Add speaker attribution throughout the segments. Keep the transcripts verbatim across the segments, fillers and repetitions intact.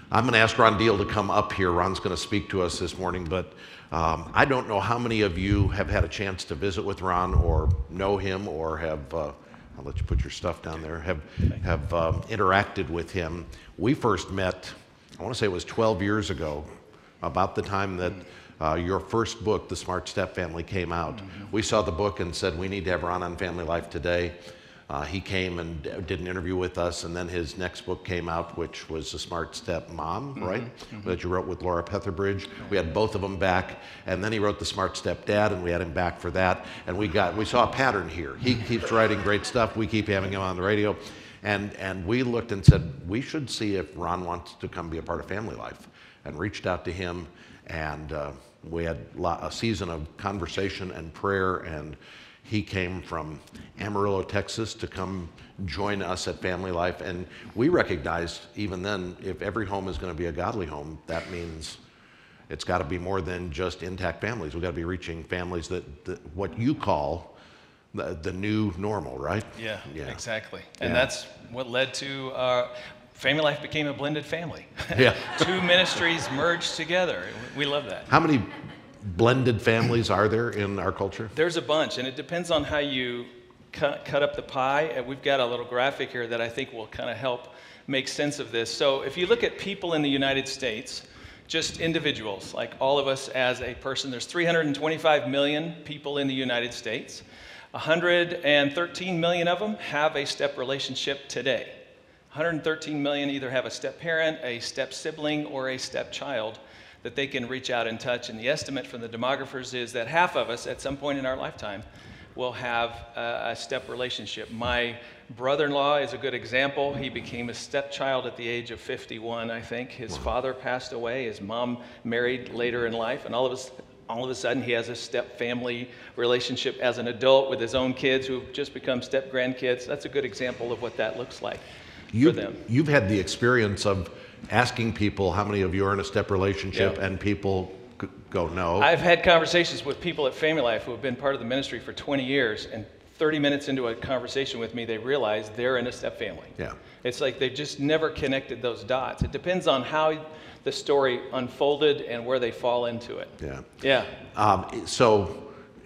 Speaker 1: I'm going to ask Ron Deal to come up here. Ron's going to speak to us this morning, but um, I don't know how many of you have had a chance to visit with Ron or know him or have, uh, I'll let you put your stuff down there, have, have um, interacted with him. We first met, I want to say it was twelve years ago, about the time that uh, your first book, The Smart Step Family, came out. Mm-hmm. We saw the book and said, we need to have Ron on Family Life today. Uh, he came and did an interview with us, and then his next book came out, which was The Smart Step Mom, mm-hmm. right? Mm-hmm. That you wrote with Laura Petherbridge. We had both of them back, and then he wrote The Smart Step Dad, and we had him back for that. And we got we saw a pattern here. He keeps writing great stuff. We keep having him on the radio, and and we looked and said we should see if Ron wants to come be a part of Family Life, and reached out to him, and uh, we had a season of conversation and prayer, and he came from Amarillo, Texas to come join us at Family Life. And we recognized even then, if every home is going to be a godly home, that means it's got to be more than just intact families. We've got to be reaching families that, that what you call the, the new normal, right?
Speaker 2: Yeah,
Speaker 1: yeah.
Speaker 2: exactly. And
Speaker 1: yeah.
Speaker 2: that's what led to uh, Family Life became a blended family.
Speaker 1: Yeah.
Speaker 2: Two ministries merged together. We love that.
Speaker 1: How many blended families are there in our culture?
Speaker 2: There's a bunch, and it depends on how you cut, cut up the pie. And we've got a little graphic here that I think will kind of help make sense of this. So if you look at people in the United States, just individuals, like all of us as a person, there's three hundred twenty-five million people in the United States. one hundred thirteen million of them have a step relationship today. one hundred thirteen million either have a step parent, a step sibling, or a step child that they can reach out and touch. And the estimate from the demographers is that half of us at some point in our lifetime will have a, a step relationship. My brother-in-law is a good example. He became a stepchild at the age of fifty-one, I think. His father passed away. His mom married later in life. And all of us, all of a sudden, he has a step family relationship as an adult with his own kids who've just become step grandkids. That's a good example of what that looks like
Speaker 1: you've,
Speaker 2: for them.
Speaker 1: You've had the experience of asking people how many of you are in a step relationship,
Speaker 2: yeah.
Speaker 1: and people g- go no.
Speaker 2: I've had conversations with people at Family Life who have been part of the ministry for twenty years, and thirty minutes into a conversation with me, they realize they're in a step family.
Speaker 1: Yeah. It's
Speaker 2: like they've just never connected those dots. It depends on how the story unfolded and where they fall into it.
Speaker 1: Yeah.
Speaker 2: Yeah.
Speaker 1: Um, so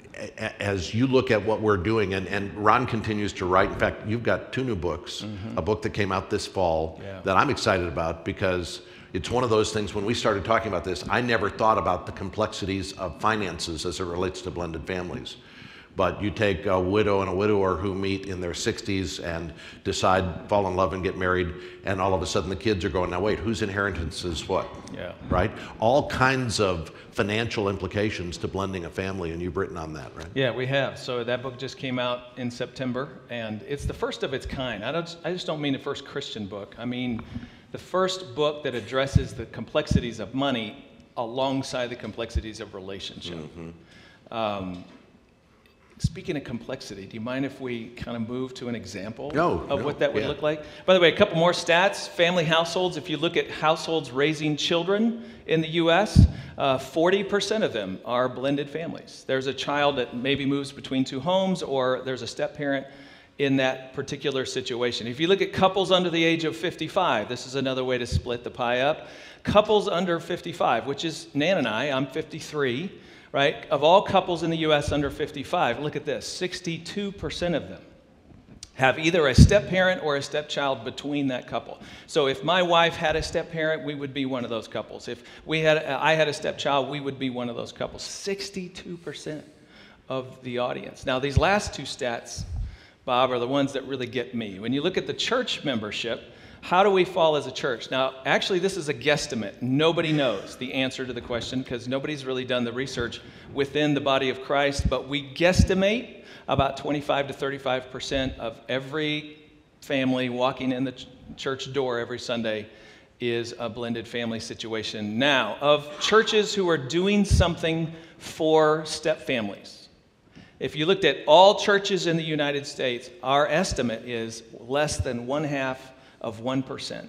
Speaker 1: as you look at what we're doing, and, and Ron continues to write, in fact, you've got two new books, mm-hmm. a book that came out this fall
Speaker 2: yeah.
Speaker 1: that I'm excited about because it's one of those things, when we started talking about this, I never thought about the complexities of finances as it relates to blended families. But you take a widow and a widower who meet in their sixties and decide, fall in love and get married, and all of a sudden the kids are going, now wait, whose inheritance is what?
Speaker 2: Yeah.
Speaker 1: Right? All kinds of financial implications to blending a family, and you've written on that, right?
Speaker 2: Yeah, we have. So that book just came out in September, and it's the first of its kind. I, don't, I just don't mean the first Christian book. I mean the first book that addresses the complexities of money alongside the complexities of relationship. Mm-hmm. Um, Speaking of complexity, do you mind if we kind of move to an example
Speaker 1: no,
Speaker 2: of
Speaker 1: no,
Speaker 2: what that would
Speaker 1: yeah.
Speaker 2: look like? By the way, a couple more stats. Family households, if you look at households raising children in the U S, uh, forty percent of them are blended families. There's a child that maybe moves between two homes, or there's a step parent in that particular situation. If you look at couples under the age of fifty-five, this is another way to split the pie up. Couples under fifty-five, which is Nan and I, I'm fifty-three. Right? Of all couples in the U S under fifty-five, look at this, sixty-two percent of them have either a step-parent or a stepchild between that couple. So if my wife had a step-parent, we would be one of those couples. If we had, I had a stepchild, we would be one of those couples. sixty-two percent of the audience. Now, these last two stats, Bob, are the ones that really get me. When you look at the church membership, how do we fall as a church? Now, actually, this is a guesstimate. Nobody knows the answer to the question because nobody's really done the research within the body of Christ, but we guesstimate about twenty-five to thirty-five percent of every family walking in the ch- church door every Sunday is a blended family situation. Now, of churches who are doing something for step families, if you looked at all churches in the United States, our estimate is less than one half of one percent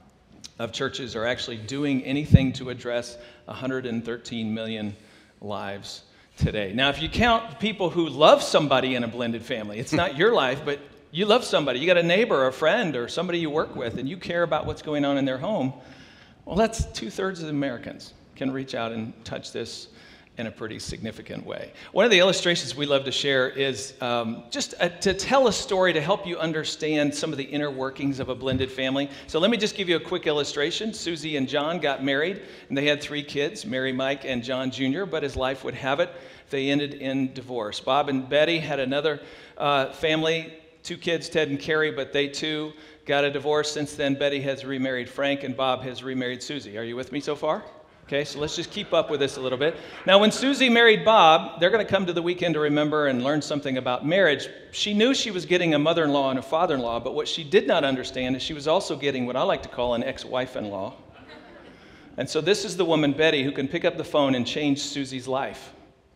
Speaker 2: of churches are actually doing anything to address one hundred thirteen million lives today. Now, if you count people who love somebody in a blended family, it's not your life, but you love somebody. You got a neighbor or a friend or somebody you work with, and you care about what's going on in their home. Well, that's two-thirds of the Americans can reach out and touch this in a pretty significant way. One of the illustrations we love to share is um, just a, to tell a story to help you understand some of the inner workings of a blended family. So let me just give you a quick illustration. Susie and John got married, and they had three kids, Mary, Mike, and John Junior, but as life would have it, they ended in divorce. Bob and Betty had another uh, family, two kids, Ted and Carrie, but they too got a divorce. Since then, Betty has remarried Frank, and Bob has remarried Susie. Are you with me so far? Okay, so let's just keep up with this a little bit. Now, when Susie married Bob, they're going to come to the weekend to remember and learn something about marriage. She knew she was getting a mother-in-law and a father-in-law, but what she did not understand is she was also getting what I like to call an ex-wife-in-law. And so this is the woman, Betty, who can pick up the phone and change Susie's life.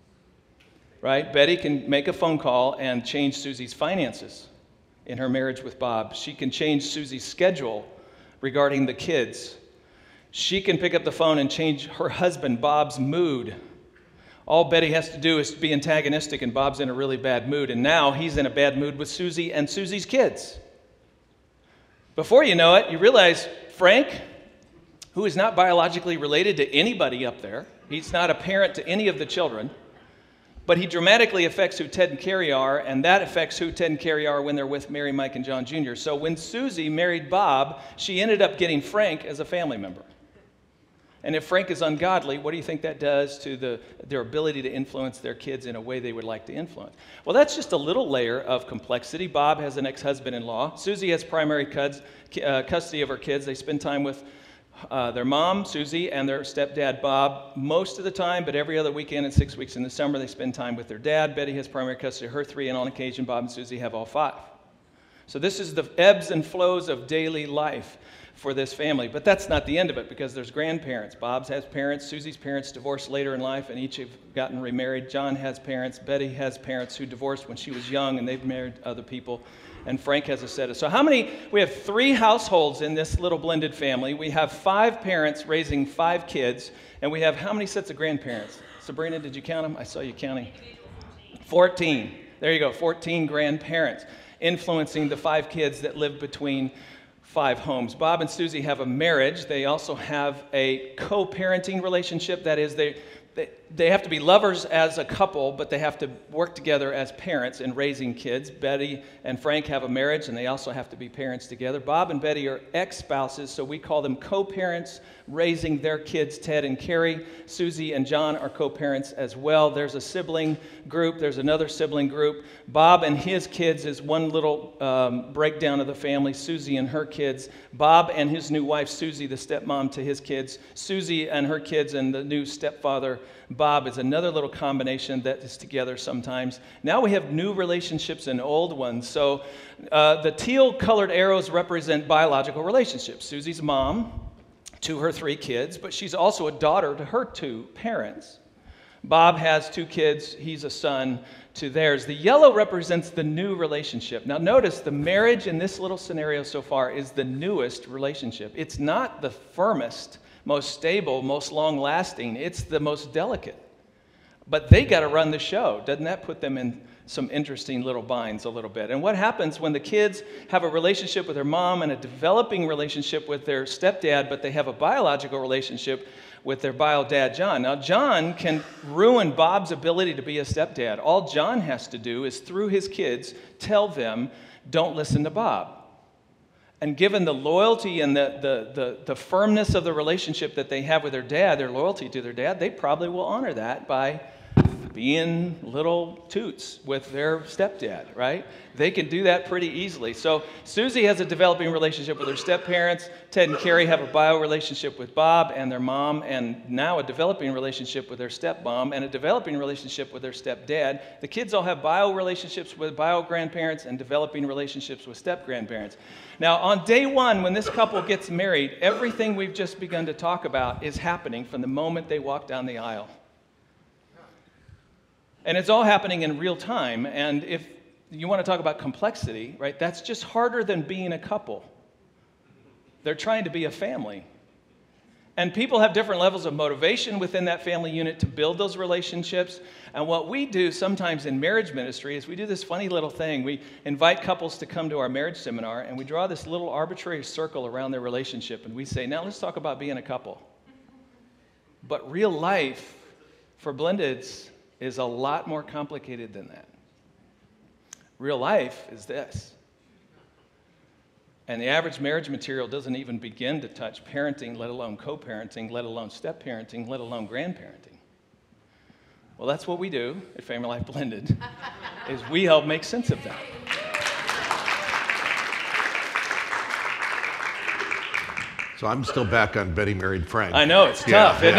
Speaker 2: Right? Betty can make a phone call and change Susie's finances in her marriage with Bob. She can change Susie's schedule regarding the kids. She can pick up the phone and change her husband, Bob's mood. All Betty has to do is be antagonistic, and Bob's in a really bad mood. And now he's in a bad mood with Susie and Susie's kids. Before you know it, you realize Frank, who is not biologically related to anybody up there, he's not a parent to any of the children, but he dramatically affects who Ted and Carrie are, and that affects who Ted and Carrie are when they're with Mary, Mike, and John Junior So when Susie married Bob, she ended up getting Frank as a family member. And if Frank is ungodly, what do you think that does to the, their ability to influence their kids in a way they would like to influence? Well, that's just a little layer of complexity. Bob has an ex-husband-in-law. Susie has primary cuds, uh, custody of her kids. They spend time with uh, their mom, Susie, and their stepdad, Bob, most of the time, but every other weekend and six weeks in the summer, they spend time with their dad. Betty has primary custody of her three, and on occasion, Bob and Susie have all five. So this is the ebbs and flows of daily life for this family. But that's not the end of it, because there's grandparents. Bob's has parents. Susie's parents divorced later in life, and each have gotten remarried. John has parents. Betty has parents who divorced when she was young, and they've married other people. And Frank has a set of... So how many... We have three households in this little blended family. We have five parents raising five kids, and we have how many sets of grandparents? Sabrina, did you count them? I saw you counting. fourteen. There you go, fourteen grandparents influencing the five kids that live between five homes. Bob and Susie have a marriage. They also have a co-parenting relationship. That is, they, they, they have to be lovers as a couple, but they have to work together as parents in raising kids. Betty and Frank have a marriage, and they also have to be parents together. Bob and Betty are ex-spouses, so we call them co-parents raising their kids, Ted and Carrie. Susie and John are co-parents as well. There's a sibling group. There's another sibling group. Bob and his kids is one little um, breakdown of the family. Susie and her kids. Bob and his new wife, Susie, the stepmom to his kids. Susie and her kids and the new stepfather, Bob, is another little combination that is together sometimes. Now we have new relationships and old ones. So uh, the teal-colored arrows represent biological relationships. Susie's mom to her three kids, but she's also a daughter to her two parents. Bob has two kids. He's a son to theirs. The yellow represents the new relationship. Now notice the marriage in this little scenario so far is the newest relationship. It's not the firmest, most stable, most long-lasting. It's the most delicate. But they got to run the show. Doesn't that put them in some interesting little binds a little bit? And what happens when the kids have a relationship with their mom and a developing relationship with their stepdad, but they have a biological relationship with their bio dad, John? Now, John can ruin Bob's ability to be a stepdad. All John has to do is, through his kids, tell them, don't listen to Bob. And given the loyalty and the, the, the, the firmness of the relationship that they have with their dad, their loyalty to their dad, they probably will honor that by being little toots with their stepdad, right? They can do that pretty easily. So Susie has a developing relationship with her step-parents. Ted and Carrie have a bio relationship with Bob and their mom, and now a developing relationship with their stepmom and a developing relationship with their stepdad. The kids all have bio relationships with bio grandparents and developing relationships with step-grandparents. Now, on day one, when this couple gets married, everything we've just begun to talk about is happening from the moment they walk down the aisle. And it's all happening in real time. And if you want to talk about complexity, right, that's just harder than being a couple. They're trying to be a family. And people have different levels of motivation within that family unit to build those relationships. And what we do sometimes in marriage ministry is we do this funny little thing. We invite couples to come to our marriage seminar, and we draw this little arbitrary circle around their relationship, and we say, now let's talk about being a couple. But real life for blendeds is a lot more complicated than that. Real life is this. And the average marriage material doesn't even begin to touch parenting, let alone co-parenting, let alone step-parenting, let alone grandparenting. Well, that's what we do at Family Life Blended, is we help make sense of that.
Speaker 1: So I'm still back on Betty Married Frank.
Speaker 2: I know, it's
Speaker 1: Yeah,
Speaker 2: tough, isn't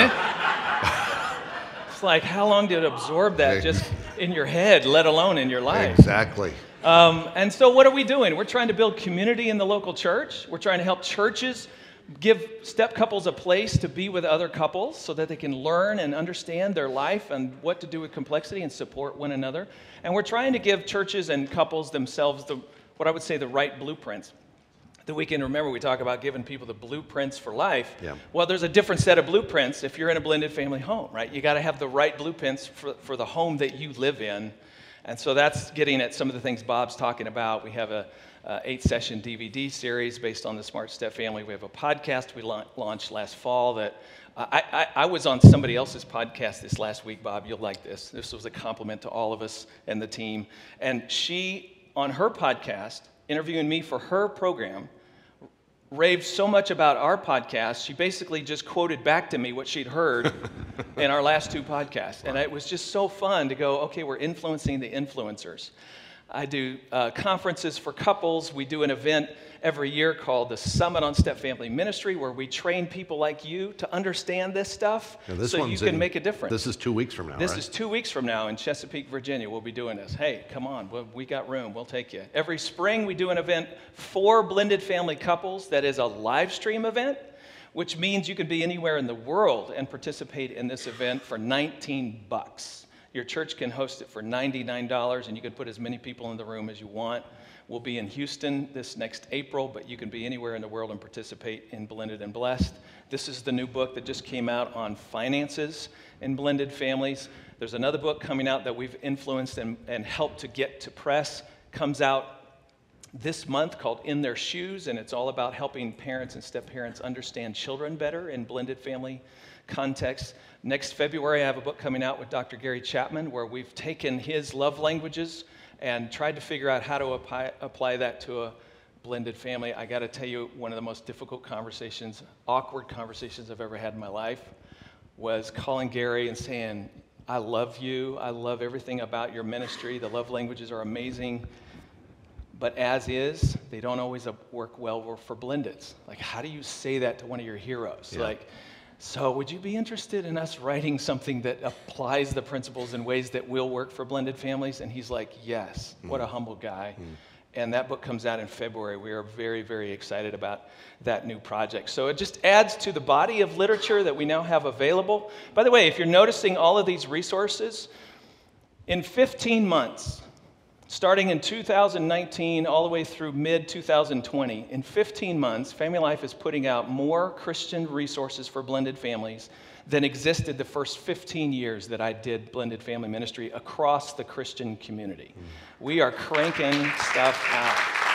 Speaker 1: yeah.
Speaker 2: it? It's like, how long did it absorb that just in your head, let alone in your life?
Speaker 1: Exactly.
Speaker 2: Um, and so what are we doing? We're trying to build community in the local church. We're trying to help churches give step couples a place to be with other couples so that they can learn and understand their life and what to do with complexity and support one another. And we're trying to give churches and couples themselves the, what I would say, the right blueprints. The weekend, remember, we talk about giving people the blueprints for life.
Speaker 1: Yeah.
Speaker 2: Well, there's a different set of blueprints if you're in a blended family home, right? You got to have the right blueprints for, for the home that you live in. And so that's getting at some of the things Bob's talking about. We have a uh, eight-session D V D series based on the Smart Step family. We have a podcast we la- launched last fall that uh, I, I, I was on somebody else's podcast this last week, Bob. You'll like this. This was a compliment to all of us and the team. And she, on her podcast, interviewing me for her program, raved so much about our podcast, she basically just quoted back to me what she'd heard in our last two podcasts. And it was just so fun to go, okay, we're influencing the influencers. I do uh, conferences for couples. We do an event every year called the Summit on Step Family Ministry, where we train people like you to understand this stuff
Speaker 1: Now, this
Speaker 2: so you
Speaker 1: one's
Speaker 2: can
Speaker 1: in-
Speaker 2: make a difference.
Speaker 1: This is two weeks from now,
Speaker 2: This
Speaker 1: right?
Speaker 2: is two weeks from now in Chesapeake, Virginia. We'll be doing this. Hey, come on. We- We got room. We'll take you. Every spring, we do an event for blended family couples that is a live stream event, which means you can be anywhere in the world and participate in this event for nineteen bucks. Your church can host it for ninety-nine dollars, and you can put as many people in the room as you want. We'll be in Houston this next April, but you can be anywhere in the world and participate in Blended and Blessed. This is the new book that just came out on finances in blended families. There's another book coming out that we've influenced and, and helped to get to press. Comes out this month called In Their Shoes, and it's all about helping parents and step-parents understand children better in blended family context. Next February, I have a book coming out with Doctor Gary Chapman where we've taken his love languages and tried to figure out how to apply, apply that to a blended family. I got to tell you, one of the most difficult conversations, awkward conversations I've ever had in my life was calling Gary and saying, I love you. I love everything about your ministry. The love languages are amazing. But as is, they don't always work well for blendeds. Like, how do you say that to one of your heroes?
Speaker 1: Yeah.
Speaker 2: Like, so would you be interested in us writing something that applies the principles in ways that will work for blended families? And he's like, yes. Mm. What a humble guy. Mm. And that book comes out in February. We are very, very excited about that new project. So it just adds to the body of literature that we now have available. By the way, if you're noticing all of these resources, in fifteen months, starting in two thousand nineteen all the way through mid twenty twenty, in fifteen months, Family Life is putting out more Christian resources for blended families than existed the first fifteen years that I did blended family ministry across the Christian community. Mm. We are cranking stuff out.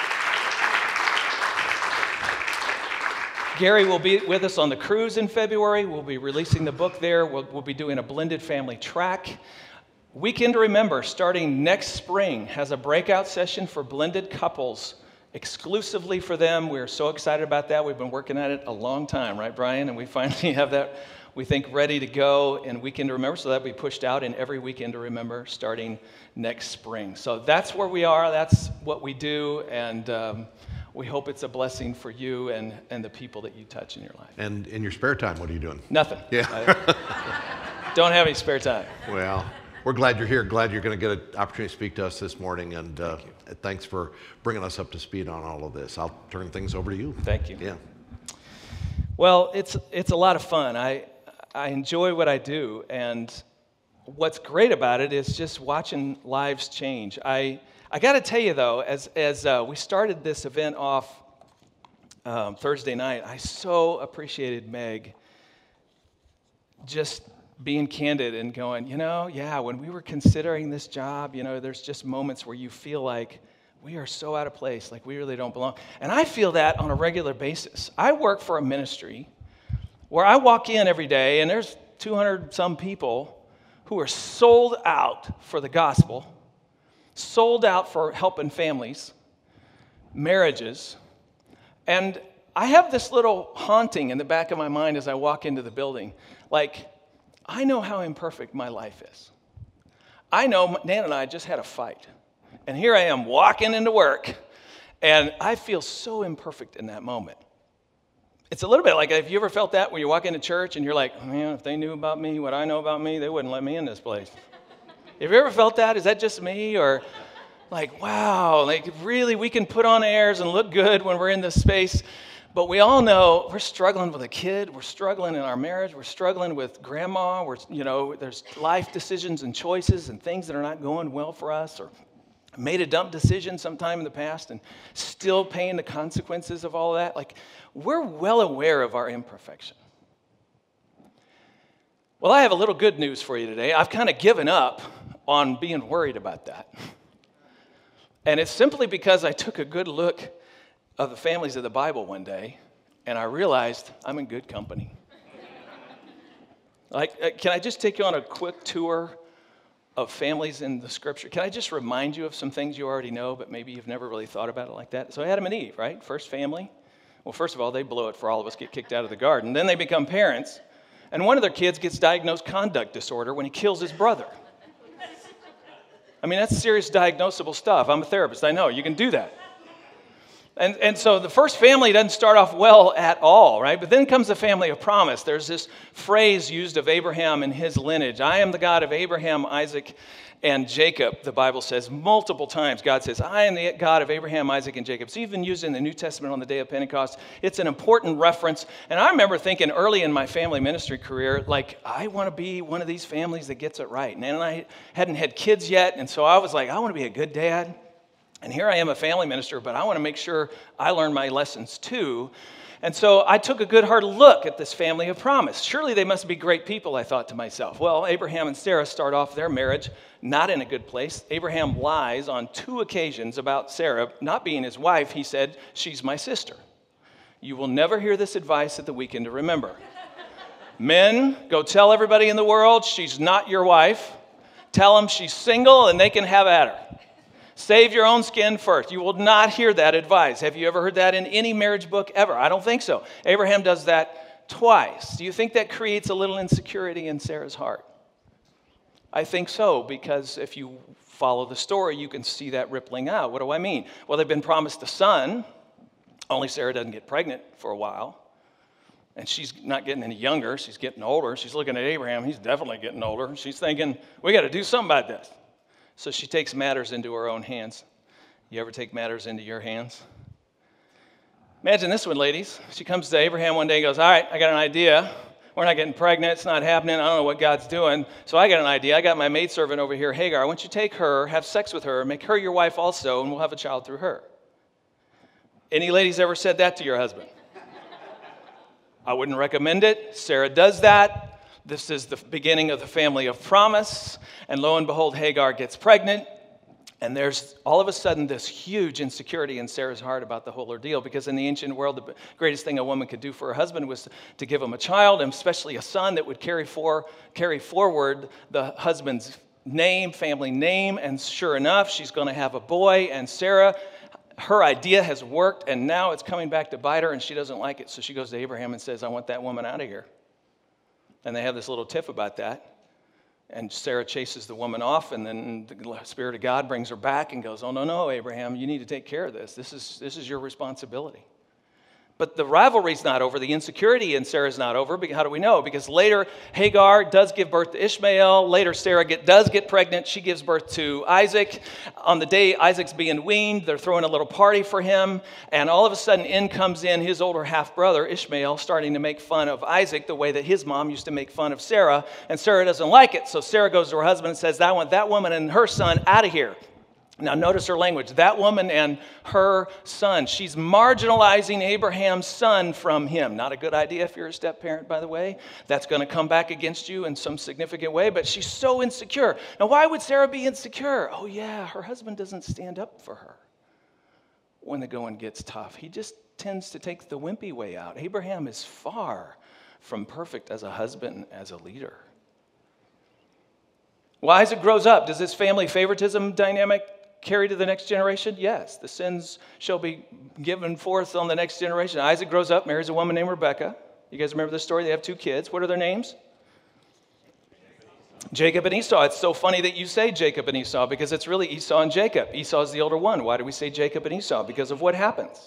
Speaker 2: Gary will be with us on the cruise in February. We'll be releasing the book there. We'll, we'll be doing a blended family track. Weekend to Remember, starting next spring, has a breakout session for blended couples exclusively for them. We're so excited about that. We've been working at it a long time, right, Brian? And we finally have that, we think, ready to go in Weekend to Remember. So that'll be pushed out in every Weekend to Remember starting next spring. So that's where we are. That's what we do. And um, we hope it's a blessing for you and, and the people that you touch in your life.
Speaker 1: And in your spare time, what are you doing?
Speaker 2: Nothing.
Speaker 1: Yeah.
Speaker 2: I don't have any spare time.
Speaker 1: Well, we're glad you're here. Glad you're going to get an opportunity to speak to us this morning. And uh,
Speaker 2: Thank
Speaker 1: thanks for bringing us up to speed on all of this. I'll turn things over to you.
Speaker 2: Thank you.
Speaker 1: Yeah.
Speaker 2: Well, it's it's a lot of fun. I I enjoy what I do, and what's great about it is just watching lives change. I I got to tell you though, as as uh, we started this event off um, Thursday night, I so appreciated Meg just being candid and going, you know, yeah, when we were considering this job, you know, there's just moments where you feel like we are so out of place, like we really don't belong. And I feel that on a regular basis. I work for a ministry where I walk in every day and there's two hundred some people who are sold out for the gospel, sold out for helping families, marriages. And I have this little haunting in the back of my mind as I walk into the building. Like, I know how imperfect my life is. I know Nan and I just had a fight. And here I am walking into work, and I feel so imperfect in that moment. It's a little bit like, have you ever felt that when you walk into church and you're like, man, if they knew about me, what I know about me, they wouldn't let me in this place. Have you ever felt that? Is that just me? Or like, wow, like really we can put on airs and look good when we're in this space, but we all know we're struggling with a kid, we're struggling in our marriage, we're struggling with grandma, we're, you know, there's life decisions and choices and things that are not going well for us, or made a dumb decision sometime in the past and still paying the consequences of all of that. Like, we're well aware of our imperfection. Well, I have a little good news for you today. I've kind of given up on being worried about that. And it's simply because I took a good look of the families of the Bible one day, and I realized I'm in good company. Like, can I just take you on a quick tour of families in the scripture? Can I just remind you of some things you already know, but maybe you've never really thought about it like that? So Adam and Eve, right? First family. Well, first of all, they blow it for all of us, get kicked out of the garden. Then they become parents, and one of their kids gets diagnosed conduct disorder when he kills his brother. I mean, that's serious diagnosable stuff. I'm a therapist. I know. You can do that. And, and so the first family doesn't start off well at all, right? But then comes the family of promise. There's this phrase used of Abraham and his lineage. I am the God of Abraham, Isaac, and Jacob, the Bible says multiple times. God says, I am the God of Abraham, Isaac, and Jacob. It's even used in the New Testament on the day of Pentecost. It's an important reference. And I remember thinking early in my family ministry career, like, I want to be one of these families that gets it right. And I hadn't had kids yet, and so I was like, I want to be a good dad. And here I am, a family minister, but I want to make sure I learn my lessons too. And so I took a good hard look at this family of promise. Surely they must be great people, I thought to myself. Well, Abraham and Sarah start off their marriage not in a good place. Abraham lies on two occasions about Sarah not being his wife. He said, she's my sister. You will never hear this advice at the weekend to remember. Men, go tell everybody in the world she's not your wife. Tell them she's single and they can have at her. Save your own skin first. You will not hear that advice. Have you ever heard that in any marriage book ever? I don't think so. Abraham does that twice. Do you think that creates a little insecurity in Sarah's heart? I think so, because if you follow the story, you can see that rippling out. What do I mean? Well, they've been promised a son, only Sarah doesn't get pregnant for a while. And she's not getting any younger. She's getting older. She's looking at Abraham. He's definitely getting older. She's thinking, we got to do something about this. So she takes matters into her own hands. You ever take matters into your hands? Imagine this one, ladies. She comes to Abraham one day and goes, all right, I got an idea. We're not getting pregnant. It's not happening. I don't know what God's doing. So I got an idea. I got my maidservant over here, Hagar. I want you to take her, have sex with her, make her your wife also, and we'll have a child through her. Any ladies ever said that to your husband? I wouldn't recommend it. Sarah does that. This is the beginning of the family of promise. And lo and behold, Hagar gets pregnant. And there's all of a sudden this huge insecurity in Sarah's heart about the whole ordeal, because in the ancient world, the greatest thing a woman could do for her husband was to give him a child, and especially a son that would carry, for, carry forward the husband's name, family name. And sure enough, she's going to have a boy. And Sarah, her idea has worked, and now it's coming back to bite her, and she doesn't like it. So she goes to Abraham and says, I want that woman out of here. And they have this little tiff about that. And Sarah chases the woman off, and then the Spirit of God brings her back and goes, oh, no, no, Abraham, you need to take care of this. This is, this is your responsibility. But the rivalry's not over. The insecurity in Sarah's not over. How do we know? Because later, Hagar does give birth to Ishmael. Later, Sarah get, does get pregnant. She gives birth to Isaac. On the day Isaac's being weaned, they're throwing a little party for him. And all of a sudden, in comes in his older half-brother, Ishmael, starting to make fun of Isaac the way that his mom used to make fun of Sarah. And Sarah doesn't like it. So Sarah goes to her husband and says, I want that woman and her son out of here. Now, notice her language. That woman and her son. She's marginalizing Abraham's son from him. Not a good idea if you're a step parent, by the way. That's going to come back against you in some significant way, but she's so insecure. Now, why would Sarah be insecure? Oh, yeah, her husband doesn't stand up for her when the going gets tough. He just tends to take the wimpy way out. Abraham is far from perfect as a husband, as a leader. Well, Isaac grows up. Does this family favoritism dynamic carry to the next generation? Yes. The sins shall be given forth on the next generation. Isaac grows up, marries a woman named Rebekah. You guys remember this story? They have two kids. What are their names? Jacob and Esau. It's so funny that you say Jacob and Esau because it's really Esau and Jacob. Esau is the older one. Why do we say Jacob and Esau? Because of what happens.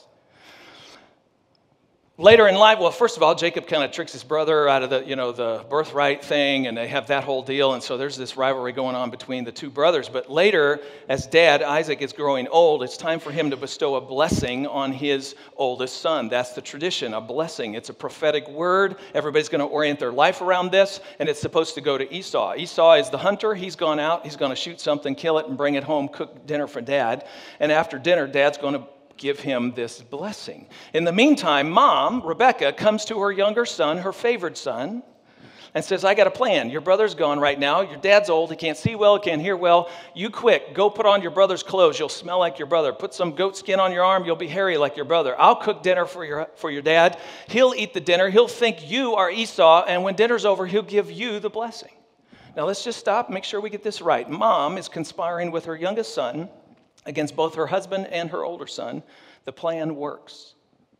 Speaker 2: Later in life, well, first of all, Jacob kind of tricks his brother out of the, you know, the birthright thing, and they have that whole deal, and so there's this rivalry going on between the two brothers. But later, as dad, Isaac, is growing old, it's time for him to bestow a blessing on his oldest son. That's the tradition, a blessing. It's a prophetic word. Everybody's going to orient their life around this, and it's supposed to go to Esau. Esau is the hunter. He's gone out. He's going to shoot something, kill it, and bring it home, cook dinner for dad. And after dinner, dad's going to give him this blessing. In the meantime, mom, Rebekah, comes to her younger son, her favored son, and says, I got a plan. Your brother's gone right now. Your dad's old. He can't see well. He can't hear well. You quick, go put on your brother's clothes. You'll smell like your brother. Put some goat skin on your arm. You'll be hairy like your brother. I'll cook dinner for your, for your dad. He'll eat the dinner. He'll think you are Esau, and when dinner's over, he'll give you the blessing. Now, let's just stop and make sure we get this right. Mom is conspiring with her youngest son against both her husband and her older son. The plan works.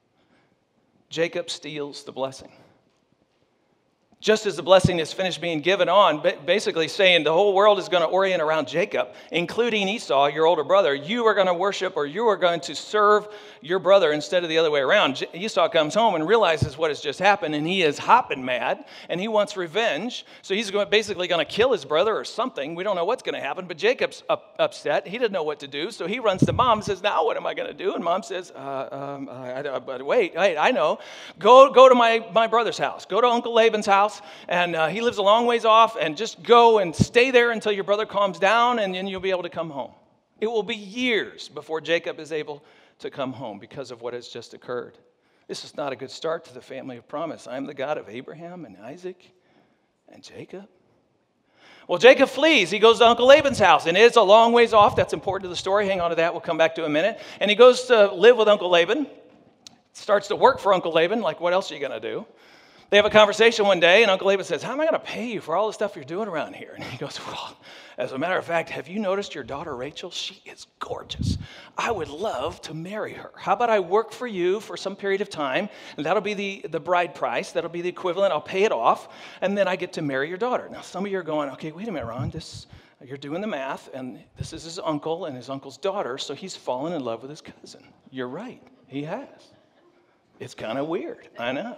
Speaker 2: Jacob steals the blessing. Just as the blessing is finished being given on, basically saying the whole world is going to orient around Jacob, including Esau, your older brother. You are going to worship or you are going to serve your brother instead of the other way around. Esau comes home and realizes what has just happened, and he is hopping mad, and he wants revenge. So he's going, basically going to kill his brother or something. We don't know what's going to happen, but Jacob's up, upset. He doesn't know what to do, so he runs to mom and says, now what am I going to do? And mom says, uh, um, I, I, but wait, wait, I know. Go, go to my, my brother's house. Go to Uncle Laban's house. And uh, he lives a long ways off, and just go and stay there until your brother calms down, and then you'll be able to come home. It will be years before Jacob is able to come home because of what has just occurred. This is not a good start to the family of promise. I am the God of Abraham and Isaac and Jacob. Well, Jacob flees. He goes to Uncle Laban's house, and it's a long ways off. That's important to the story. Hang on to that. We'll come back to it in a minute. And he goes to live with Uncle Laban, starts to work for Uncle Laban. Like, what else are you going to do? They have a conversation one day, and Uncle Laban says, how am I going to pay you for all the stuff you're doing around here? And he goes, well, as a matter of fact, have you noticed your daughter Rachel? She is gorgeous. I would love to marry her. How about I work for you for some period of time, and that'll be the, the bride price. That'll be the equivalent. I'll pay it off, and then I get to marry your daughter. Now, some of you are going, okay, wait a minute, Ron. This, you're doing the math, and this is his uncle and his uncle's daughter, so he's fallen in love with his cousin. You're right. He has. It's kind of weird. I know.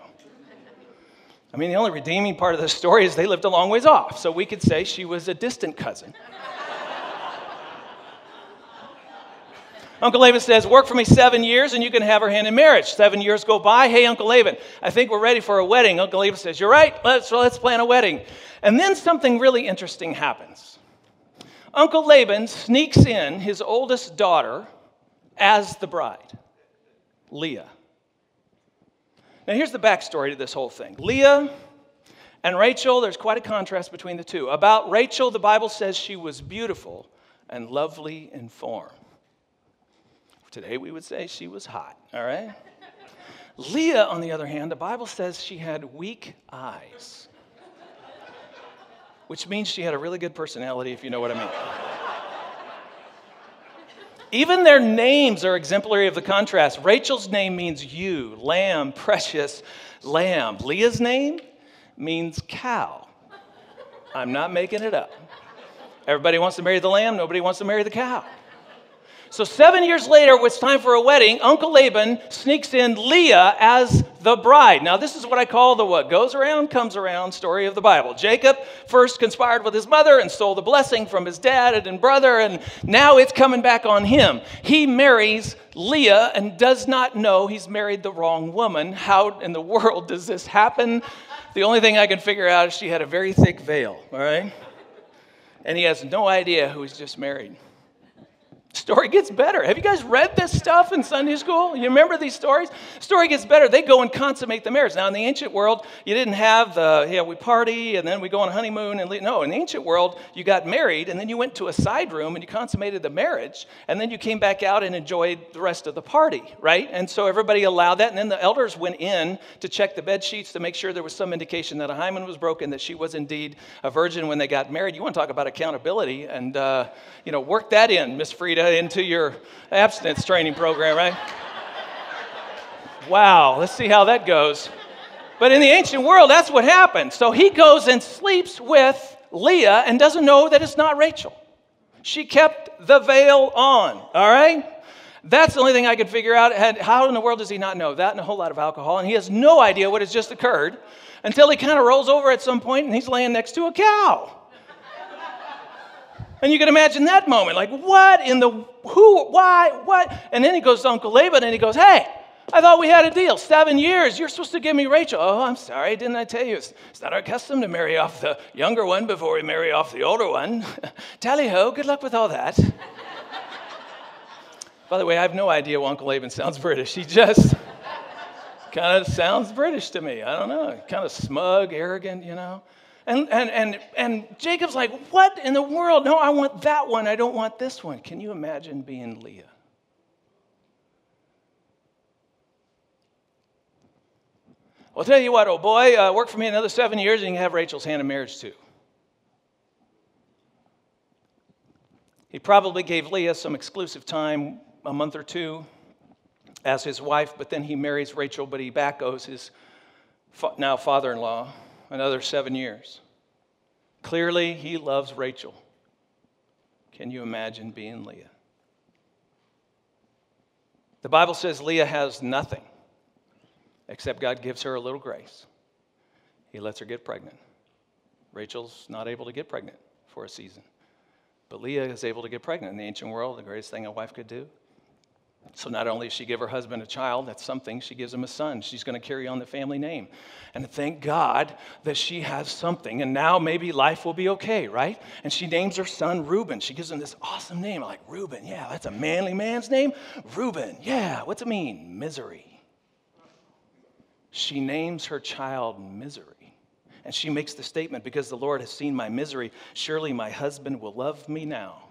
Speaker 2: I mean, the only redeeming part of the story is they lived a long ways off, so we could say she was a distant cousin. Uncle Laban says, work for me seven years and you can have her hand in marriage. Seven years go by. Hey, Uncle Laban, I think we're ready for a wedding. Uncle Laban says, you're right. Let's, let's plan a wedding. And then something really interesting happens. Uncle Laban sneaks in his oldest daughter as the bride, Leah. Now, here's the backstory to this whole thing. Leah and Rachel, there's quite a contrast between the two. About Rachel, the Bible says she was beautiful and lovely in form. Today, we would say she was hot, all right? Leah, on the other hand, the Bible says she had weak eyes, which means she had a really good personality, if you know what I mean. Even their names are exemplary of the contrast. Rachel's name means ewe, lamb, precious lamb. Leah's name means cow. I'm not making it up. Everybody wants to marry the lamb. Nobody wants to marry the cow. So seven years later, when it's time for a wedding, Uncle Laban sneaks in Leah as the bride. Now, this is what I call the what goes around, comes around story of the Bible. Jacob first conspired with his mother and stole the blessing from his dad and brother, and now it's coming back on him. He marries Leah and does not know he's married the wrong woman. How in the world does this happen? The only thing I can figure out is she had a very thick veil, all right? And he has no idea who he's just married. Story gets better. Have you guys read this stuff in Sunday school? You remember these stories? Story gets better. They go and consummate the marriage. Now, in the ancient world, you didn't have the, yeah, we party and then we go on a honeymoon. and leave. No, in the ancient world, you got married and then you went to a side room and you consummated the marriage. And then you came back out and enjoyed the rest of the party, right? And so everybody allowed that. And then the elders went in to check the bed sheets to make sure there was some indication that a hymen was broken, that she was indeed a virgin when they got married. You want to talk about accountability and, uh, you know, work that in, Miss Frida, into your abstinence training program, right? Wow, let's see how that goes. But in the ancient world, that's what happened. So he goes and sleeps with Leah and doesn't know that it's not Rachel. She kept the veil on, all right? That's the only thing I could figure out. How in the world does he not know that and a whole lot of alcohol? And he has no idea what has just occurred until he kind of rolls over at some point and he's laying next to a cow. And you can imagine that moment, like, what in the, who, why, what? And then he goes to Uncle Laban and he goes, hey, I thought we had a deal. Seven years, you're supposed to give me Rachel. Oh, I'm sorry, didn't I tell you? It's, it's not our custom to marry off the younger one before we marry off the older one. Tally-ho, good luck with all that. By the way, I have no idea why Uncle Laban sounds British. He just kind of sounds British to me. I don't know, kind of smug, arrogant, you know. And, and, and, and Jacob's like, what in the world? No, I want that one. I don't want this one. Can you imagine being Leah? I'll tell you what, oh boy, uh, work for me another seven years and you can have Rachel's hand in marriage too. He probably gave Leah some exclusive time, a month or two, as his wife, but then he marries Rachel, but he back owes his fa- now father-in-law another seven years. Clearly, he loves Rachel. Can you imagine being Leah? The Bible says Leah has nothing, except God gives her a little grace. He lets her get pregnant. Rachel's not able to get pregnant for a season. But Leah is able to get pregnant. In the ancient world, the greatest thing a wife could do. So not only does she give her husband a child, that's something, she gives him a son. She's going to carry on the family name. And thank God that she has something. And now maybe life will be okay, right? And she names her son Reuben. She gives him this awesome name. Like, Reuben, yeah, that's a manly man's name. Reuben, yeah, what's it mean? Misery. She names her child Misery. And she makes the statement, because the Lord has seen my misery, surely my husband will love me now.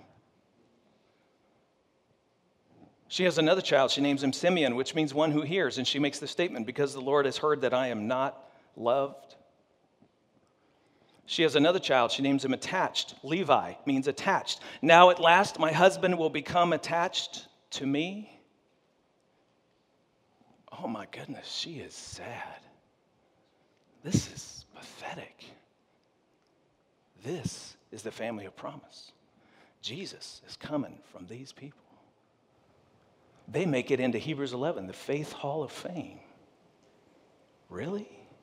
Speaker 2: She has another child. She names him Simeon, which means one who hears. And she makes the statement, because the Lord has heard that I am not loved. She has another child. She names him Attached. Levi means attached. Now at last my husband will become attached to me. Oh my goodness, she is sad. This is pathetic. This is the family of promise. Jesus is coming from these people. They make it into Hebrews eleven, the Faith Hall of Fame. Really?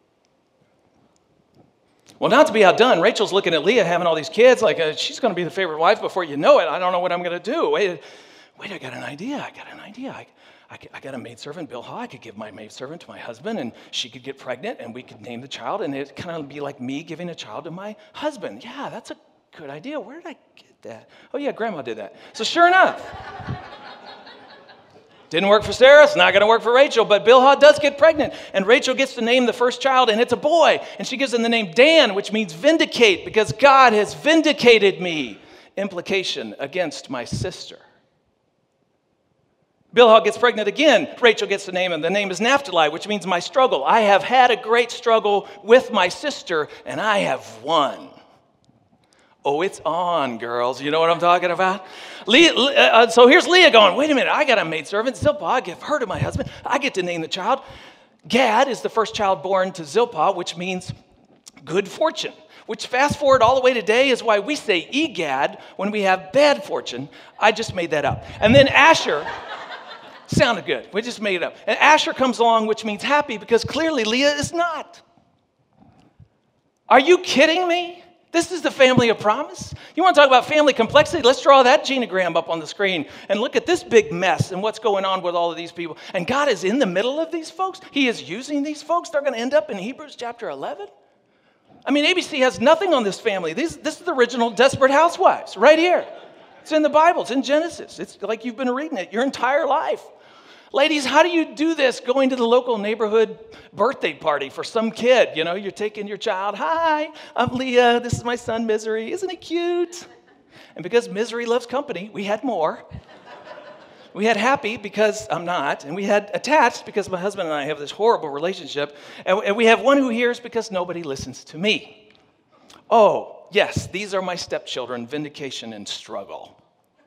Speaker 2: Well, not to be outdone, Rachel's looking at Leah having all these kids, like uh, she's going to be the favorite wife before you know it. I don't know what I'm going to do. Wait, wait, I got an idea. I got an idea. I, I, I got a maidservant, Bilhah. I could give my maidservant to my husband, and she could get pregnant, and we could name the child, and it'd kind of be like me giving a child to my husband. Yeah, that's a good idea. Where did I get that? Oh, yeah, Grandma did that. So sure enough, didn't work for Sarah. It's not going to work for Rachel. But Bilhah does get pregnant. And Rachel gets to name the first child, and it's a boy. And she gives him the name Dan, which means vindicate, because God has vindicated me. Implication, against my sister. Bilhah gets pregnant again. Rachel gets the name, and the name is Naphtali, which means my struggle. I have had a great struggle with my sister, and I have won. Oh, it's on, girls. You know what I'm talking about? Leah, uh, so here's Leah going, wait a minute, I got a maidservant, Zilpah. I give her to my husband. I get to name the child. Gad is the first child born to Zilpah, which means good fortune, which fast forward all the way today is why we say Egad when we have bad fortune. I just made that up. And then Asher, sounded good. We just made it up. And Asher comes along, which means happy, because clearly Leah is not. Are you kidding me? This is the family of promise. You want to talk about family complexity? Let's draw that genogram up on the screen and look at this big mess and what's going on with all of these people. And God is in the middle of these folks. He is using these folks. They're going to end up in Hebrews chapter eleven. I mean, A B C has nothing on this family. This, this is the original Desperate Housewives right here. It's in the Bible. It's in Genesis. It's like you've been reading it your entire life. Ladies, how do you do this going to the local neighborhood birthday party for some kid? You know, you're taking your child. Hi, I'm Leah. This is my son, Misery. Isn't he cute? And because Misery loves company, we had more. We had Happy because I'm not. And we had Attached because my husband and I have this horrible relationship. And, and we have One Who Hears because nobody listens to me. Oh, yes, these are my stepchildren, Vindication and Struggle.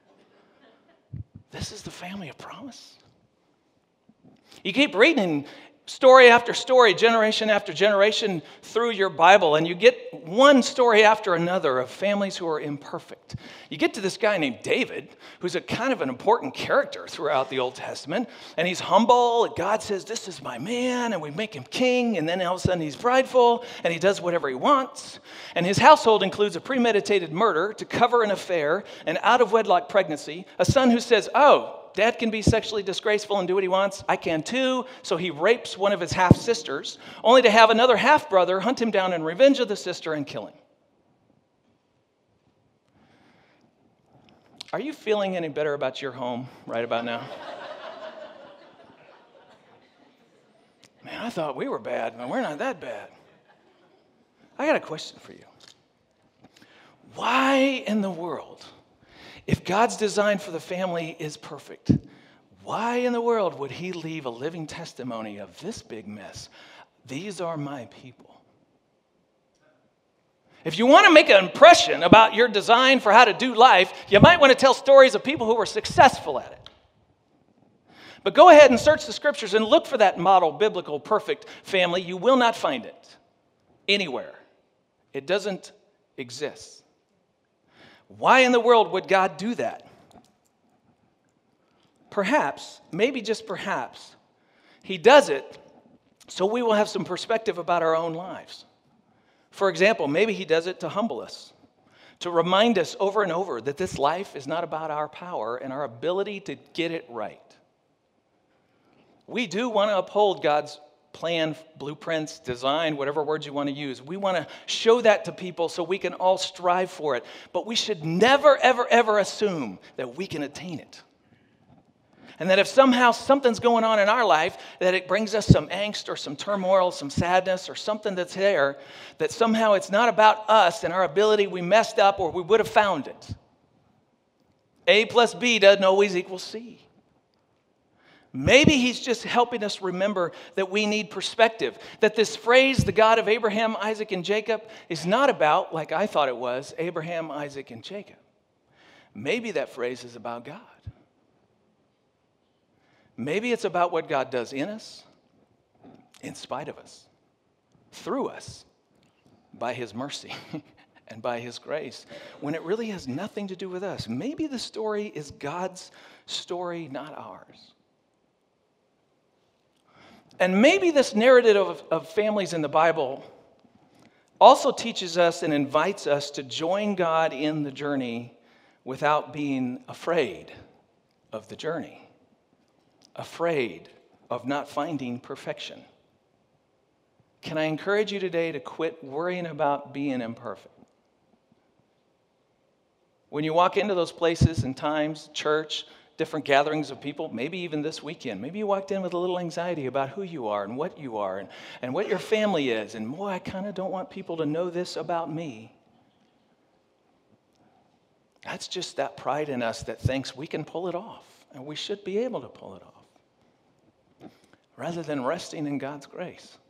Speaker 2: This is the family of promise. You keep reading story after story, generation after generation through your Bible, and you get one story after another of families who are imperfect. You get to this guy named David, who's a kind of an important character throughout the Old Testament, and he's humble, and God says, this is my man, and we make him king, and then all of a sudden he's prideful, and he does whatever he wants, and his household includes a premeditated murder to cover an affair, an out-of-wedlock pregnancy, a son who says, oh, Dad can be sexually disgraceful and do what he wants. I can too. So he rapes one of his half-sisters, only to have another half-brother hunt him down in revenge of the sister and kill him. Are you feeling any better about your home right about now? Man, I thought we were bad, but we're not that bad. I got a question for you. Why in the world, if God's design for the family is perfect, why in the world would he leave a living testimony of this big mess? These are my people. If you want to make an impression about your design for how to do life, you might want to tell stories of people who were successful at it. But go ahead and search the scriptures and look for that model, biblical, perfect family. You will not find it anywhere. It doesn't exist. Why in the world would God do that? Perhaps, maybe just perhaps, he does it so we will have some perspective about our own lives. For example, maybe he does it to humble us, to remind us over and over that this life is not about our power and our ability to get it right. We do want to uphold God's plan, blueprints, design, whatever words you want to use. We want to show that to people so we can all strive for it. But we should never, ever, ever assume that we can attain it. And that if somehow something's going on in our life, that it brings us some angst or some turmoil, some sadness or something that's there, that somehow it's not about us and our ability, we messed up or we would have found it. A plus B doesn't always equal C. Maybe he's just helping us remember that we need perspective. That this phrase, the God of Abraham, Isaac, and Jacob, is not about, like I thought it was, Abraham, Isaac, and Jacob. Maybe that phrase is about God. Maybe it's about what God does in us, in spite of us, through us, by his mercy and by his grace, when it really has nothing to do with us. Maybe the story is God's story, not ours. And maybe this narrative of, of families in the Bible also teaches us and invites us to join God in the journey without being afraid of the journey, afraid of not finding perfection. Can I encourage you today to quit worrying about being imperfect? When you walk into those places and times, church, different gatherings of people, maybe even this weekend. Maybe you walked in with a little anxiety about who you are and what you are and, and what your family is. And boy, I kind of don't want people to know this about me. That's just that pride in us that thinks we can pull it off. And we should be able to pull it off. Rather than resting in God's grace.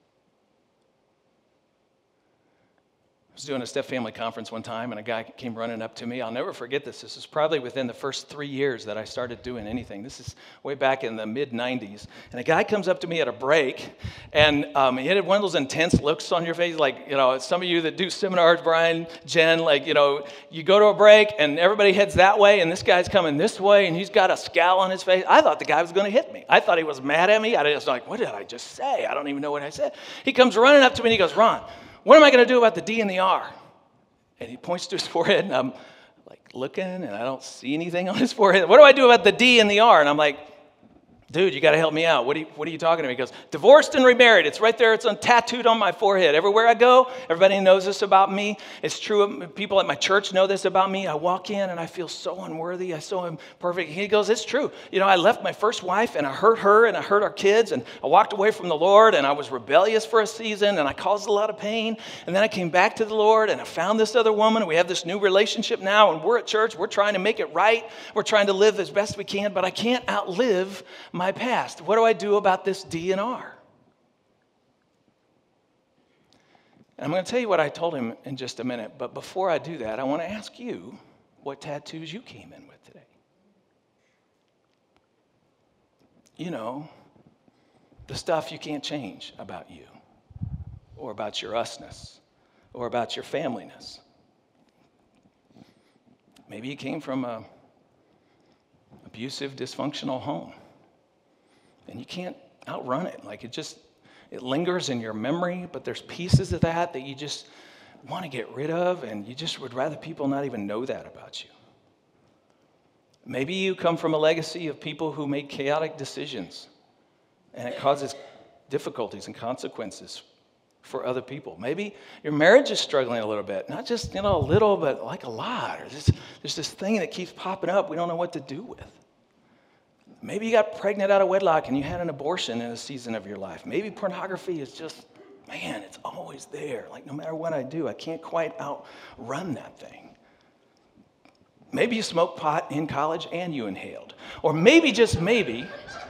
Speaker 2: I was doing a step family conference one time, and a guy came running up to me. I'll never forget this. This is probably within the first three years that I started doing anything. This is way back in the mid nineties. And a guy comes up to me at a break, and um, he had one of those intense looks on your face, like, you know, some of you that do seminars, Brian, Jen, like, you know, you go to a break, and everybody heads that way, and this guy's coming this way, and he's got a scowl on his face. I thought the guy was going to hit me. I thought he was mad at me. I was like, what did I just say? I don't even know what I said. He comes running up to me, and he goes, Ron, what am I going to do about the D and the R? And he points to his forehead, and I'm like looking, and I don't see anything on his forehead. What do I do about the D and the R? And I'm like, dude, you got to help me out. What are you, what are you talking to me? He goes, divorced and remarried. It's right there. It's on, tattooed on my forehead. Everywhere I go, everybody knows this about me. It's true. People at my church know this about me. I walk in and I feel so unworthy. I so imperfect. He goes, it's true. You know, I left my first wife and I hurt her and I hurt our kids and I walked away from the Lord and I was rebellious for a season and I caused a lot of pain. And then I came back to the Lord and I found this other woman. And we have this new relationship now and we're at church. We're trying to make it right. We're trying to live as best we can, but I can't outlive my past. What do I do about this D N R? And I'm going to tell you what I told him in just a minute, but before I do that, I want to ask you what tattoos you came in with today. You know, the stuff you can't change about you, or about your usness, or about your familyness. Maybe you came from a abusive, dysfunctional home. And you can't outrun it. Like it just, it lingers in your memory, but there's pieces of that that you just want to get rid of, and you just would rather people not even know that about you. Maybe you come from a legacy of people who make chaotic decisions, and it causes difficulties and consequences for other people. Maybe your marriage is struggling a little bit, not just, you know, a little, but like a lot. Or just, there's this thing that keeps popping up we don't know what to do with. Maybe you got pregnant out of wedlock and you had an abortion in a season of your life. Maybe pornography is just, man, it's always there. Like no matter what I do, I can't quite outrun that thing. Maybe you smoked pot in college and you inhaled. Or maybe, just maybe,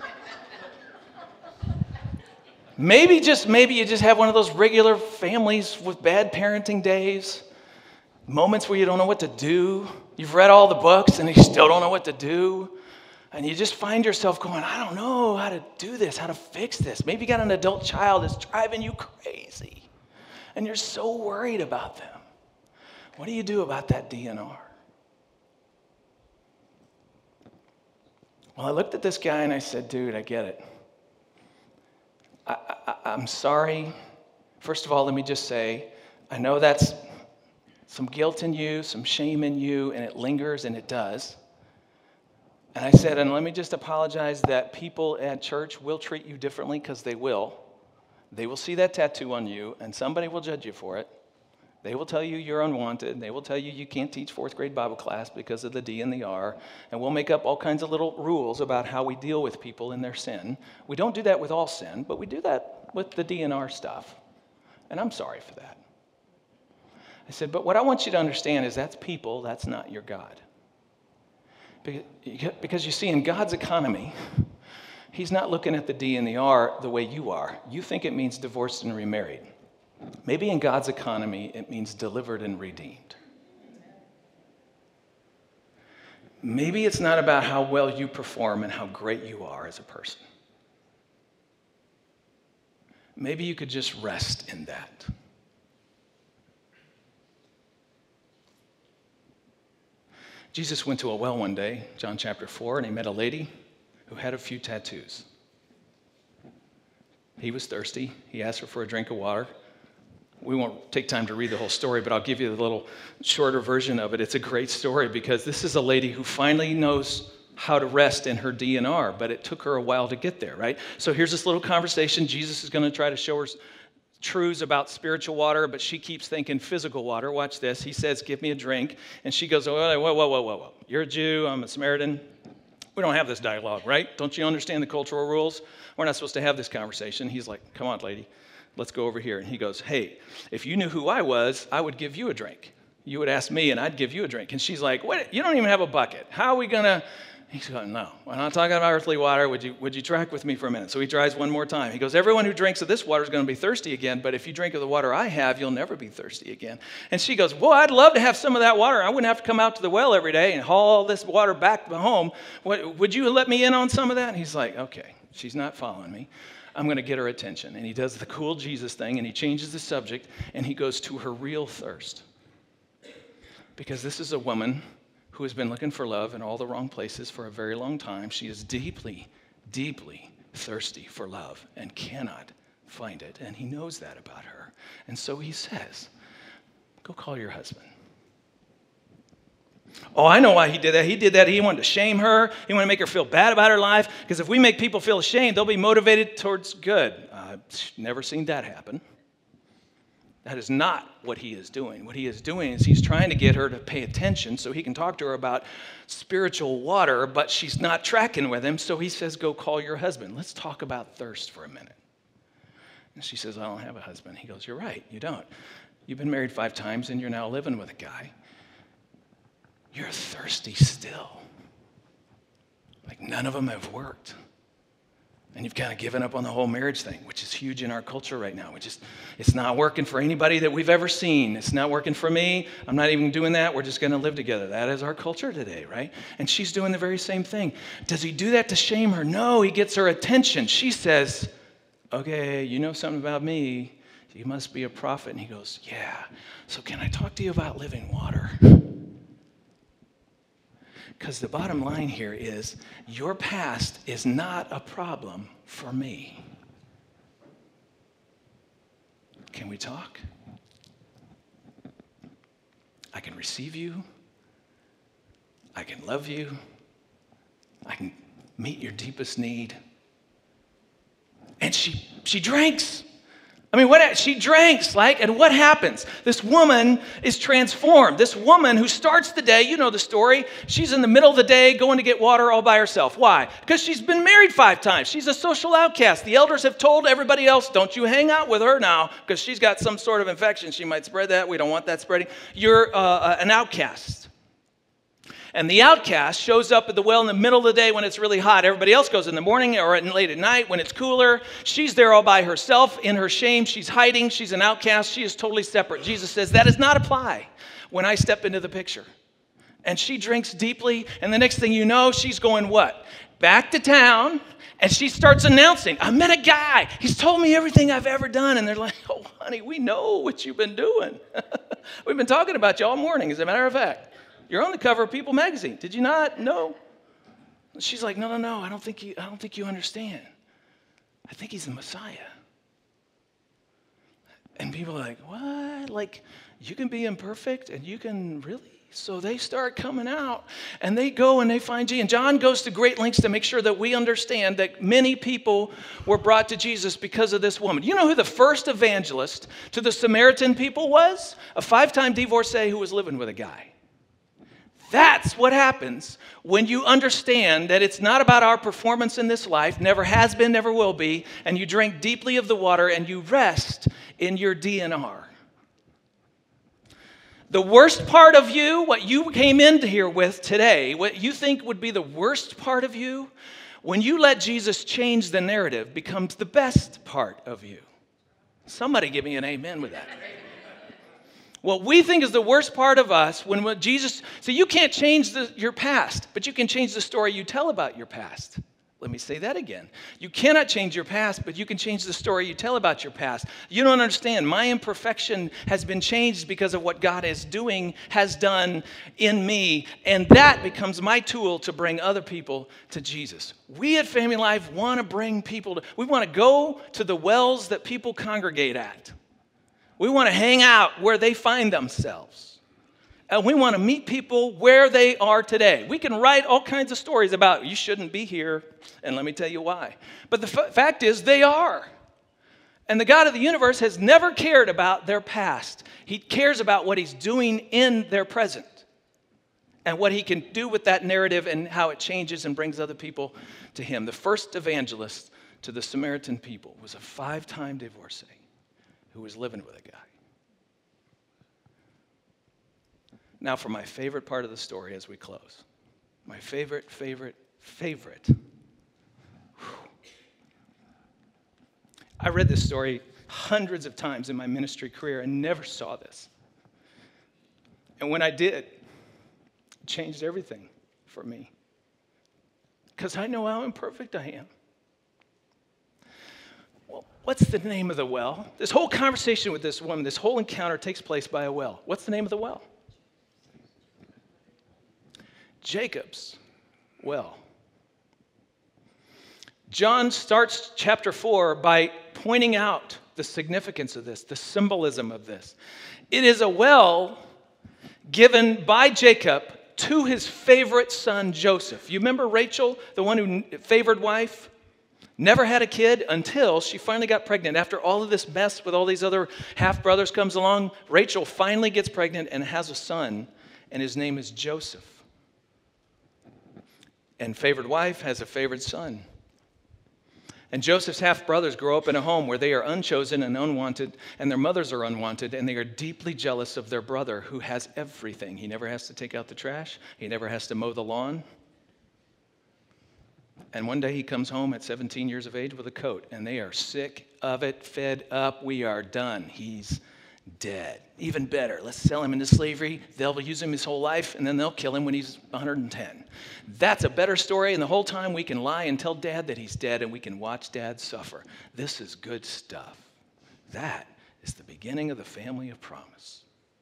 Speaker 2: maybe just maybe you just have one of those regular families with bad parenting days, moments where you don't know what to do. You've read all the books and you still don't know what to do. And you just find yourself going, I don't know how to do this, how to fix this. Maybe you got an adult child that's driving you crazy, and you're so worried about them. What do you do about that D N R? Well, I looked at this guy and I said, dude, I get it. I, I, I'm sorry. First of all, let me just say, I know that's some guilt in you, some shame in you, and it lingers, and it does. And I said, and let me just apologize that people at church will treat you differently, because they will. They will see that tattoo on you, and somebody will judge you for it. They will tell you you're unwanted. They will tell you you can't teach fourth grade Bible class because of the D and the R. And we'll make up all kinds of little rules about how we deal with people in their sin. We don't do that with all sin, but we do that with the D and R stuff. And I'm sorry for that. I said, but what I want you to understand is that's people, that's not your God. Because you see, in God's economy, he's not looking at the D and the R the way you are. You think it means divorced and remarried. Maybe in God's economy, it means delivered and redeemed. Maybe it's not about how well you perform and how great you are as a person. Maybe you could just rest in that. Jesus went to a well one day, John chapter four, and he met a lady who had a few tattoos. He was thirsty. He asked her for a drink of water. We won't take time to read the whole story, but I'll give you the little shorter version of it. It's a great story because this is a lady who finally knows how to rest in her D N R, but it took her a while to get there, right? So here's this little conversation. Jesus is going to try to show her truths about spiritual water, but she keeps thinking physical water. Watch this. He says, give me a drink. And she goes, whoa, whoa, whoa, whoa, whoa, whoa. You're a Jew. I'm a Samaritan. We don't have this dialogue, right? Don't you understand the cultural rules? We're not supposed to have this conversation. He's like, come on, lady. Let's go over here. And he goes, hey, if you knew who I was, I would give you a drink. You would ask me, and I'd give you a drink. And she's like, what? You don't even have a bucket. How are we going to... He's going, no, we're not talking about earthly water. Would you, would you track with me for a minute? So he tries one more time. He goes, everyone who drinks of this water is going to be thirsty again, but if you drink of the water I have, you'll never be thirsty again. And she goes, well, I'd love to have some of that water. I wouldn't have to come out to the well every day and haul all this water back home. What, would you let me in on some of that? And he's like, okay, she's not following me. I'm going to get her attention. And he does the cool Jesus thing, and he changes the subject, and he goes to her real thirst. Because this is a woman who has been looking for love in all the wrong places for a very long time. She is deeply, deeply thirsty for love and cannot find it. And he knows that about her. And so he says, go call your husband. Oh, I know why he did that. He did that. He wanted to shame her. He wanted to make her feel bad about her life. Because if we make people feel ashamed, they'll be motivated towards good. I've never seen that happen. That is not what he is doing. What he is doing is he's trying to get her to pay attention so he can talk to her about spiritual water, but she's not tracking with him. So he says, go call your husband. Let's talk about thirst for a minute. And she says, I don't have a husband. He goes, you're right, you don't. You've been married five times and you're now living with a guy. You're thirsty still. Like none of them have worked. And you've kind of given up on the whole marriage thing, which is huge in our culture right now. We just, it's not working for anybody that we've ever seen. It's not working for me. I'm not even doing that. We're just going to live together. That is our culture today, right? And she's doing the very same thing. Does he do that to shame her? No, he gets her attention. She says, okay, you know something about me. You must be a prophet. And he goes, yeah. So can I talk to you about living water? Because the bottom line here is your past is not a problem for me. Can we talk? I can receive you. I can love you. I can meet your deepest need. And she she drinks. I mean, what she drinks, like, and what happens? This woman is transformed. This woman who starts the day, you know the story, she's in the middle of the day going to get water all by herself. Why? Because she's been married five times. She's a social outcast. The elders have told everybody else, don't you hang out with her now, because she's got some sort of infection. She might spread that. We don't want that spreading. You're uh, an outcast. And the outcast shows up at the well in the middle of the day when it's really hot. Everybody else goes in the morning or late at night when it's cooler. She's there all by herself in her shame. She's hiding. She's an outcast. She is totally separate. Jesus says, that does not apply when I step into the picture. And she drinks deeply. And the next thing you know, she's going what? Back to town. And she starts announcing, I met a guy. He's told me everything I've ever done. And they're like, oh, honey, we know what you've been doing. We've been talking about you all morning, as a matter of fact. You're on the cover of People magazine. Did you not know? She's like, no, no, no, I don't think you, I don't think you understand. I think he's the Messiah. And people are like, what? Like, you can be imperfect and you can really? So they start coming out and they go and they find Jesus. And John goes to great lengths to make sure that we understand that many people were brought to Jesus because of this woman. You know who the first evangelist to the Samaritan people was? A five-time divorcee who was living with a guy. That's what happens when you understand that it's not about our performance in this life, never has been, never will be, and you drink deeply of the water and you rest in your D N R. The worst part of you, what you came into here with today, what you think would be the worst part of you, when you let Jesus change the narrative, becomes the best part of you. Somebody give me an amen with that. What we think is the worst part of us, when, when Jesus, so you can't change the, your past, but you can change the story you tell about your past. Let me say that again. You cannot change your past, but you can change the story you tell about your past. You don't understand. My imperfection has been changed because of what God is doing, has done in me, and that becomes my tool to bring other people to Jesus. We at Family Life want to bring people to, we want to go to the wells that people congregate at. We want to hang out where they find themselves. And we want to meet people where they are today. We can write all kinds of stories about, you shouldn't be here, and let me tell you why. But the f- fact is, they are. And the God of the universe has never cared about their past. He cares about what he's doing in their present and what he can do with that narrative and how it changes and brings other people to him. The first evangelist to the Samaritan people was a five-time divorcee who was living with a guy. Now for my favorite part of the story as we close. My favorite, favorite, favorite. Whew. I read this story hundreds of times in my ministry career and never saw this. And when I did, it changed everything for me. Because I know how imperfect I am. Well, what's the name of the well? This whole conversation with this woman, this whole encounter takes place by a well. What's the name of the well? Jacob's well. John starts chapter four by pointing out the significance of this, the symbolism of this. It is a well given by Jacob to his favorite son, Joseph. You remember Rachel, the one who favored wife? Never had a kid until she finally got pregnant. After all of this mess with all these other half-brothers comes along, Rachel finally gets pregnant and has a son, and his name is Joseph. And favored wife has a favored son. And Joseph's half-brothers grow up in a home where they are unchosen and unwanted, and their mothers are unwanted, and they are deeply jealous of their brother who has everything. He never has to take out the trash. He never has to mow the lawn. And one day he comes home at seventeen years of age with a coat, and they are sick of it, fed up. We are done. He's dead. Even better, let's sell him into slavery. They'll use him his whole life, and then they'll kill him when he's one hundred ten. That's a better story, and the whole time we can lie and tell Dad that he's dead, and we can watch Dad suffer. This is good stuff. That is the beginning of the family of promise.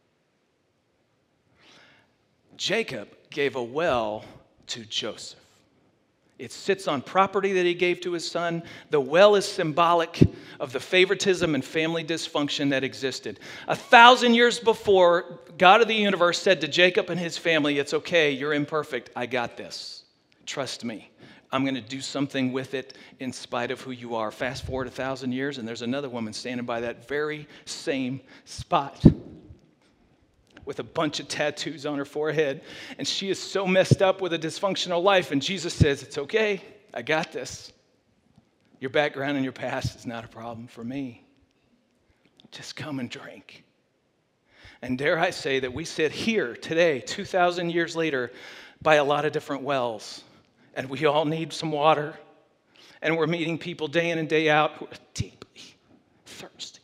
Speaker 2: Jacob gave a well to Joseph. It sits on property that he gave to his son. The well is symbolic of the favoritism and family dysfunction that existed. A thousand years before, God of the universe said to Jacob and his family, it's okay, you're imperfect, I got this. Trust me. I'm going to do something with it in spite of who you are. Fast forward a thousand years, and there's another woman standing by that very same spot with a bunch of tattoos on her forehead, and she is so messed up with a dysfunctional life, and Jesus says, it's okay, I got this. Your background and your past is not a problem for me. Just come and drink. And dare I say that we sit here today, two thousand years later, by a lot of different wells, and we all need some water, and we're meeting people day in and day out who are deeply thirsty.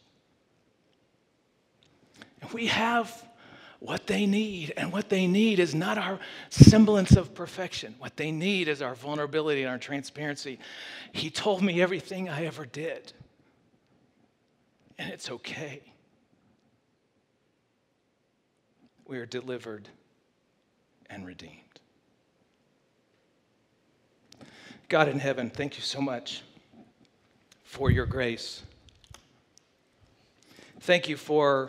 Speaker 2: And we have what they need, and what they need is not our semblance of perfection. What they need is our vulnerability and our transparency. He told me everything I ever did, and it's okay. We are delivered and redeemed. God in heaven, thank you so much for your grace. Thank you for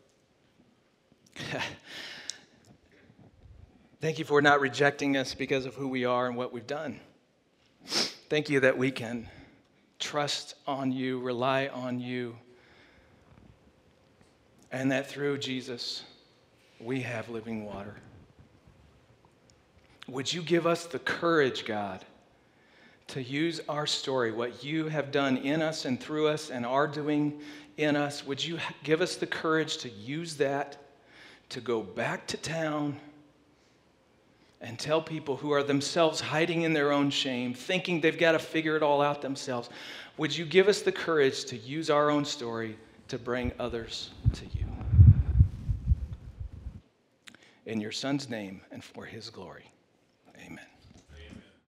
Speaker 2: Thank you for not rejecting us because of who we are and what we've done. Thank you that we can trust on you, rely on you, and that through Jesus, we have living water. Would you give us the courage, God, to use our story, what you have done in us and through us and are doing in us? Would you give us the courage to use that to go back to town and tell people who are themselves hiding in their own shame, thinking they've got to figure it all out themselves? Would you give us the courage to use our own story to bring others to you? In your Son's name and for his glory.